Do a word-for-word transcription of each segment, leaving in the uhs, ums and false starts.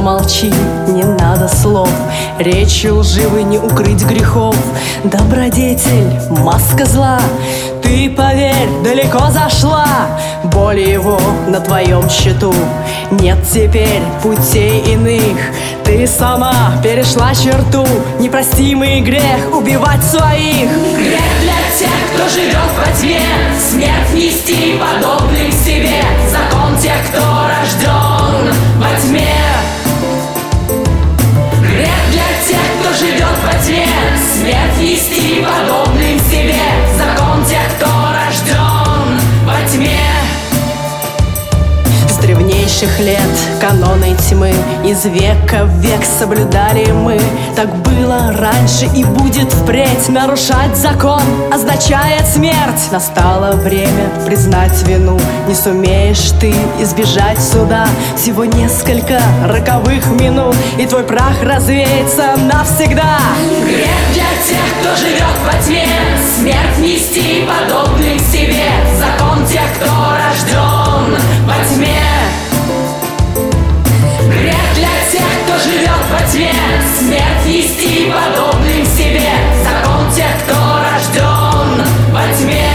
замолчи, не надо слов, речью лживой не укрыть грехов. Добродетель, маска зла, ты поверь, далеко зашла. Боль его на твоем счету, нет теперь путей иных. Ты сама перешла черту, непростимый грех убивать своих. Грех для тех, кто живет во тьме, смерть нести подобным себе. Закон тех, кто рожден во тьме. Грех для тех, кто живет во тьме, смерть нести подобным себе. Закон тех, кто рожден во тьме. С древнейших лет каноны тьмы из века в век соблюдали мы. Так было раньше и будет впредь. Нарушать закон означает смерть. Настало время признать вину. Не сумеешь ты избежать суда. Всего несколько роковых минут, и твой прах развеется навсегда. Грех для тех, кто живет во тьме, смерть нести подобным себе. Закон тех, кто рожден во тьме. Грех для тех, кто живет во тьме, смерть нести подобным себе. Закон тех, кто рожден во тьме.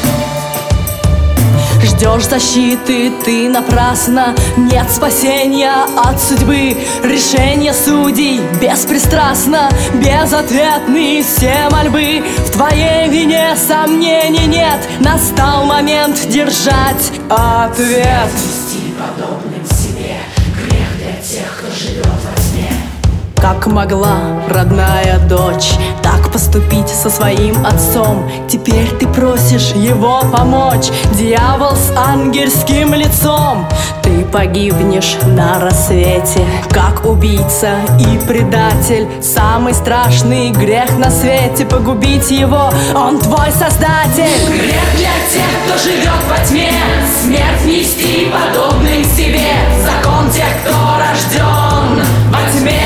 Ждешь защиты ты напрасно, нет спасения от судьбы. Решение судей беспристрастно, безответны все мольбы. В твоей вине сомнений нет, настал момент держать ответ. Нести подобным себе, грех для тех, кто живет во тьме. Как могла родная дочь так поступить со своим отцом? Теперь ты просишь его помочь. Дьявол с ангельским лицом. Ты погибнешь на рассвете, как убийца и предатель. Самый страшный грех на свете, погубить его, он твой создатель. Грех для тех, кто живет во тьме, смерть нести подобным себе. Закон тех, кто рожден во тьме.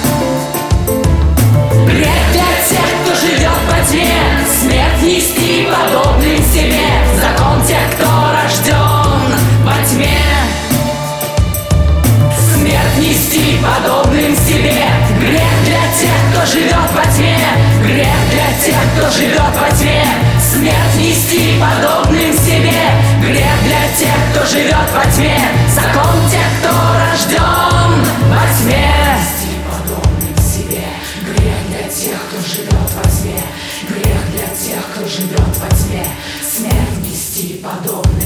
Грех для тех, кто живет во тьме, смерть нести подобным себе. Закон тех, кто рожден во тьме. Смерть нести подобным себе. Грех для тех, кто живет во тьме. Грех для тех, кто живет во тьме. Смерть нести подобным себе. Грех для тех, кто живет во тьме. Закон тех, кто рожден во тьме. Тех, кто живет во тьме, грех для тех, кто живет во тьме, смерть нести подобно.